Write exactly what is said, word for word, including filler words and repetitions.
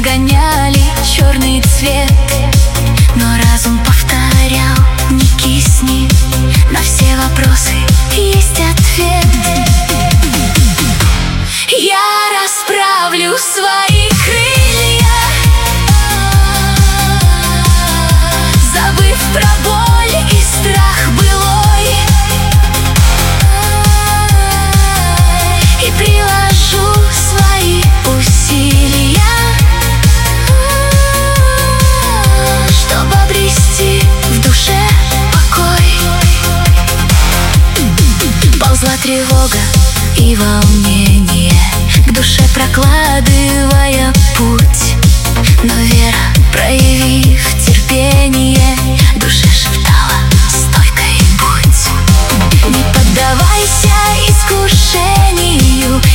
гоняли черный цвет, но разум повторял: не кисни, на все вопросы есть ответ. Я расправлю свои крылья, забыв про боль и страх былой, и приложу свои усилия, чтобы обрести в душе покой. Ползла тревога и волнение, к душе прокладывая путь, но вера, проявив терпение, душе шептала: стойкой будь. Не поддавайся искушению,